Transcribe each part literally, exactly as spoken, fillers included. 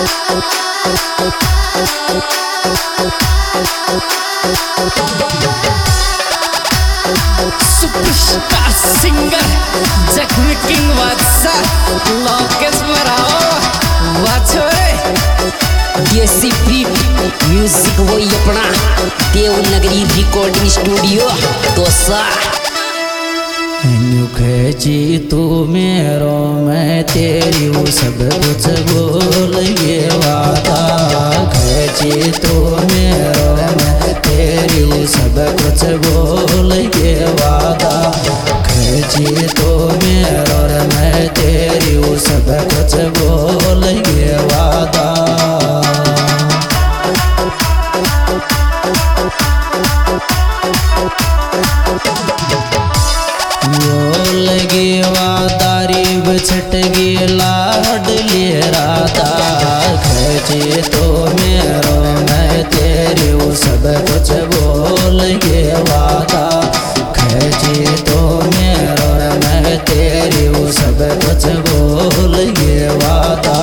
Superstar singer जख्मी king बादशाह लोकेश मराओ वाचो देसी बीट म्यूजिक वही अपना देवनगरी रिकॉर्डिंग स्टूडियो दोसा। जी तू मेरो मैं तेरी वो सब कुछ बोल ये वादा खची तू मेरो मैं तेरी वो सब कुछ बोल ये वादा खची तू मेरो मैं तेरी वो सब कुछ बोल ये वादा। छट गे लाड ले राता खचे तो मेरो मैं तेरे वो सब कुछ बोल ये वादा खचे तो मेरो मैं तेरे वो सब कुछ बोल ये वादा।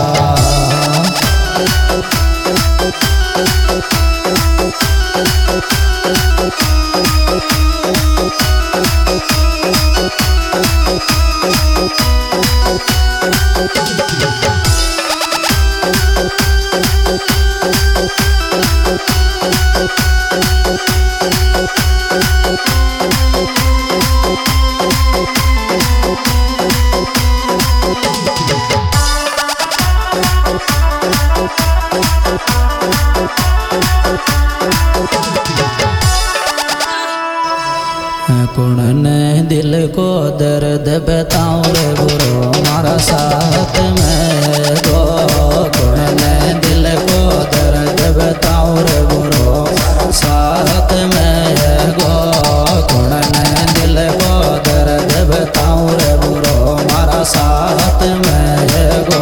कौन ने दिल को दर्द बताऊं रे बुरो मारा साथ में गो कौन ने दिल को दर्द बताऊं रे बुरो साथ में गो कौन ने दिल को दर्द बताऊं रे बुरो मारा साथ में गो।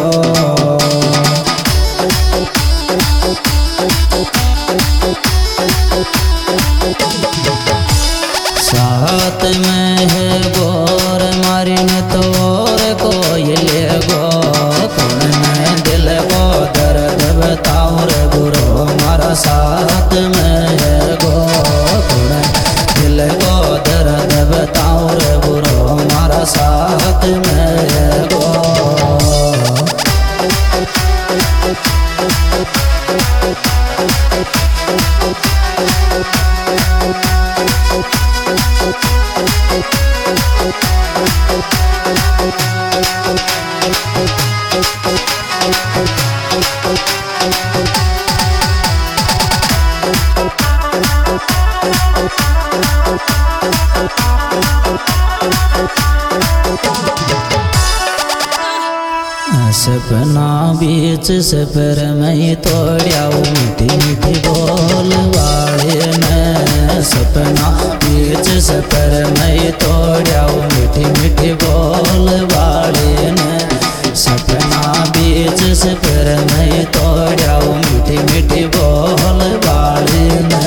साथ में है गोर मारी न तोर कोई ले गो कौन ने दिल को दर्द बताऊं रे बुरो मारा साथ में है गो कौन दिल को दर्द बताऊं रे बुरो मारा साथ में है गो। सपना बीच सफर में तोड़िया मीठी मीठी बोल वाले ने सपना बीच सफर में तोड़िया मीठी मीठी बोल वाले ने सपना बीच सफर में तोड़िया मीठी मीठी बोल वाले ने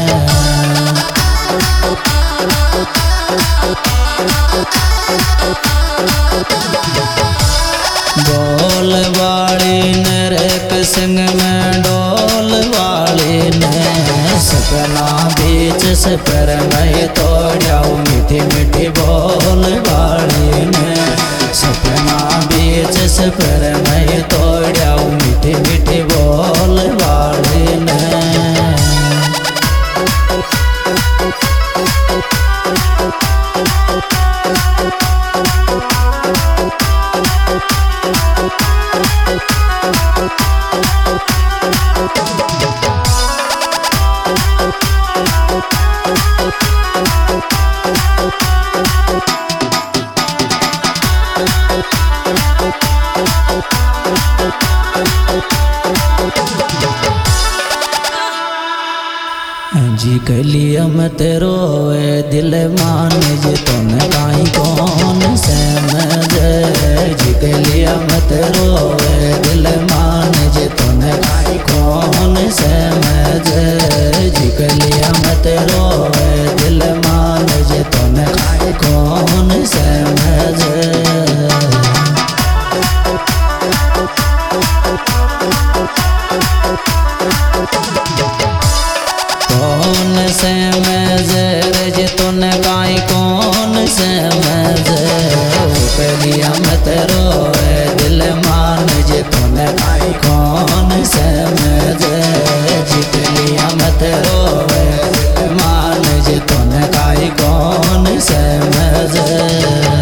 बोल वाली नरक संग में डोल वाली ने सपना बीच सफर में तोड़िया मीठी मीठी बोल वाली ने सपना बीच सफर में तोड़िया मीठी मीठी बोल वाली ने। जी कलिया मत रोए दिल मान जे तुम काई कौन से मजे जी कलिया मत रोए दिल मान जे तुम काई कौन से मजे जी कलिया मत रोए दिल मान जे तुम काई कौन से मजे। कौन से मजर जे तूने काई कौन से मजर पहलिया मत रोए दिल मान जे तूने काई कौन से मजर पहलिया मत रोए मान जे तूने काई कौन से मजर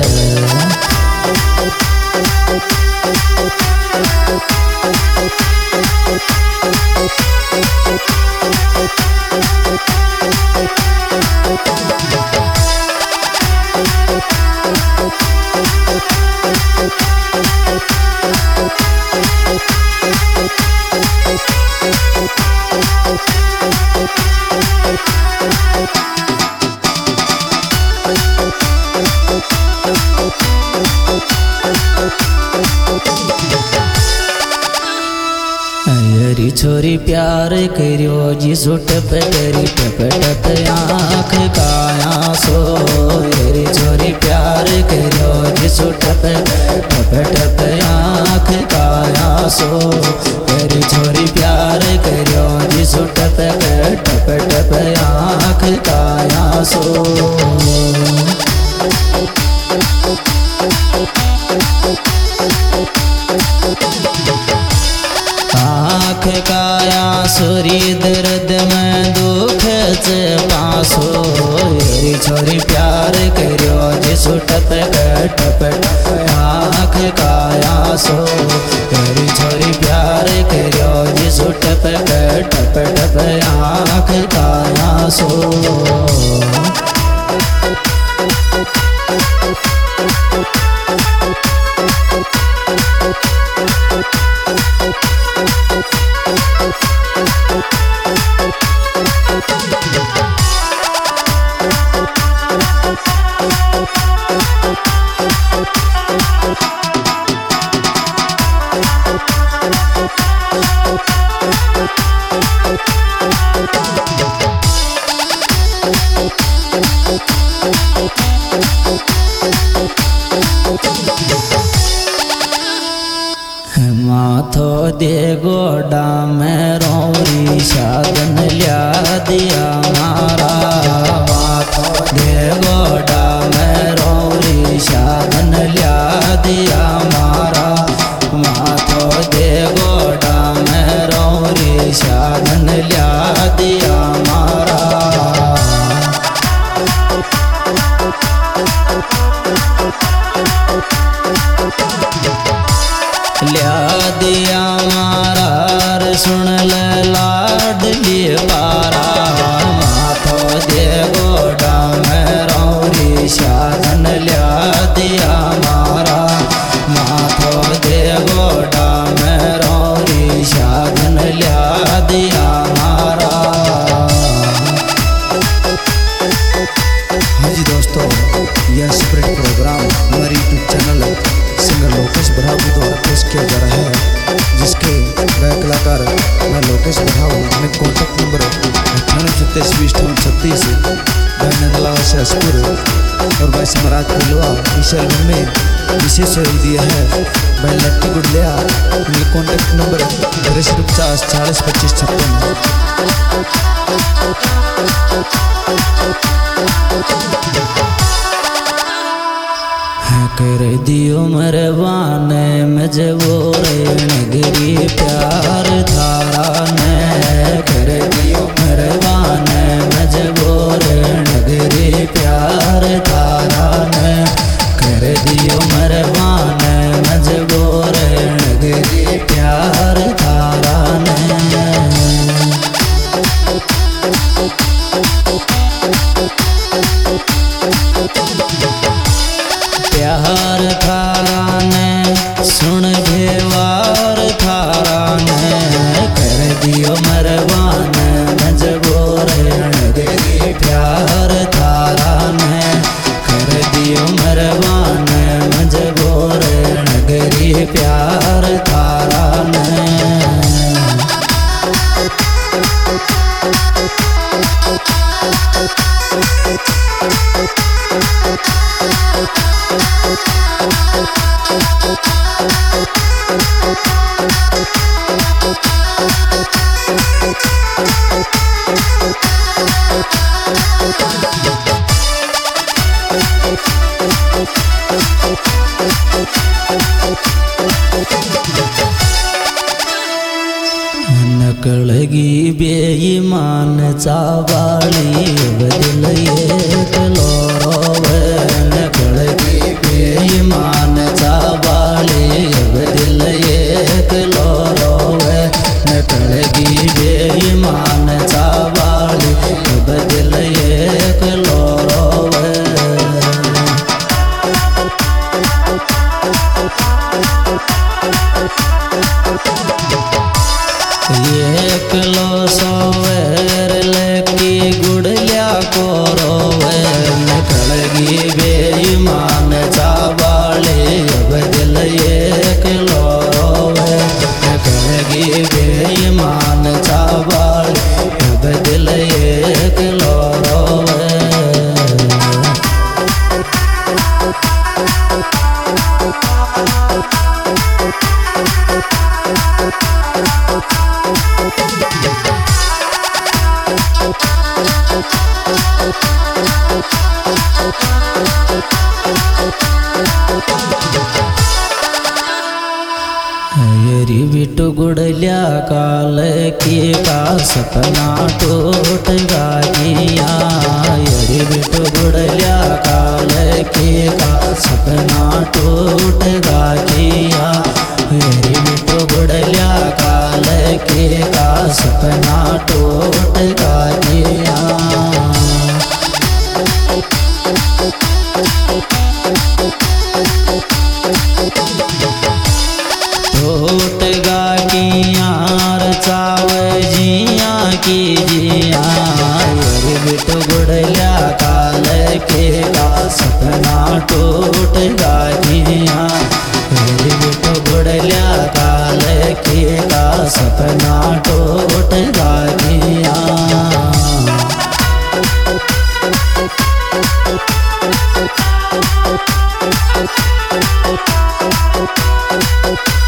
हरी छोरी प्यार करियो जी सुट पे करी टप टप आँख काया सो हरी छोरी प्यार करियो जी सुट पे टप टप आँख काया सो हरी छोरी प्यार करियो जी सुट पे टप टप आँख काया सो आँख काया सुरी दर्द में दुख से पासो हरी छोरी प्यार करियो जी सुटप टप आँख काया सो हरी छोरी प्यार करियो जी सुटप टप टप आँख काया सो माथो दे गोडा में रौरी साधन लिया दिया मारा माथो दे गोडा में रौरी साधन लिया दिया मारा माथो दे गोडा में रौरी साधन लिया दिया मारा लिया दिया मारा सुन ले लाडली पारा माथो दे गोडा में रौरी साधन लिया दिया मारा माथो दे गोडा में रौरी साधन लिया दिया मारा। हाँ जी दोस्तों, यह सेपरेट प्रोग्राम हमारे YouTube channel singer Lokesh Barav द्वारा पेश किया जा रहा है, जिसके वह कलाकार मैं लोकेश बराव अपने कॉन्टैक्ट नंबर अट्ठानवे सत्ताईस बीस अठावन छत्तीस भाई नंदला से हसपुर और भाई समराज पिलवा इस एल्बम में विशेष सहयोग दिया है भाई लट्टी गुड़लिया। उनके कॉन्टैक्ट नंबर तिरसठ पचास चालीस पच्चीस छप्पन। कर दियो मरवाने मजबूर नगरी प्यार थारा ने कर दियो मरवाने मजबूर नगरी प्यार थारा ने कर दियो मरवाने मजबूर नगरी प्यार थारा ने। प्यार थारा ने सुन भेवार थारा ने नकळगी बेईमान चावाळी बदल एक लोरोव नकळगी बेईमान चावाळी बदल एक लोरोव नकळगी बेईमान चावाळी बदल एक लोरोव एक लो सोवेर लेकी गुड़लिया कोरोवे नकळगी बेईमान चावाळी बदल एक लोरोवे नकळगी बेईमान चावाळी बदल एक लोरोवे यरी बिटू गुड़लिया काल की का सपना टूट गाजिया यरी बिटू गुड़लिया काल की का सपना टूट गाजिया यरी बिटू गुड़लिया काल की का सपना टूट गाजिया टूट गा की यार चाव जिया की जिया यरी बिटू गुड़लिया काल के का सपना टूट गा जिया यरी बिटू गुड़लिया काल के का सपना टूट गा जिया We'll be right back.